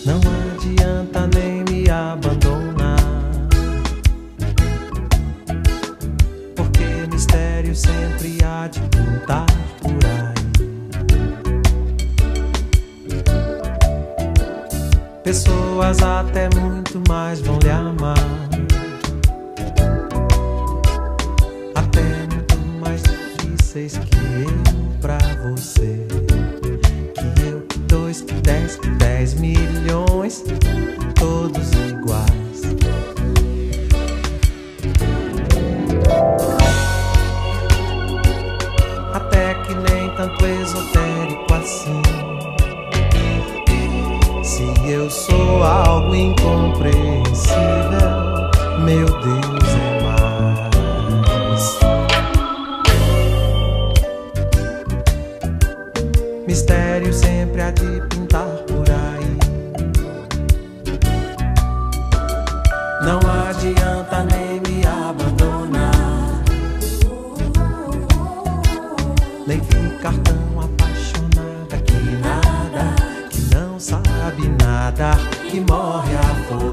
Não adianta nem me abandonar, porque mistério sempre há de pintar por aí. Pessoas até muito mais vão lhe amar, até muito mais difíceis que eu pra você. Que eu, que dois, que 10 milhões, todos iguais. Até que nem tanto esotérico assim. Se eu sou algo incompreensível, meu Deus é mais. Mistério sempre há de pintar por aí. Não adianta nem me abandonar, nem ficar tão apaixonada que nada, que não sabe nada, que morre afoito.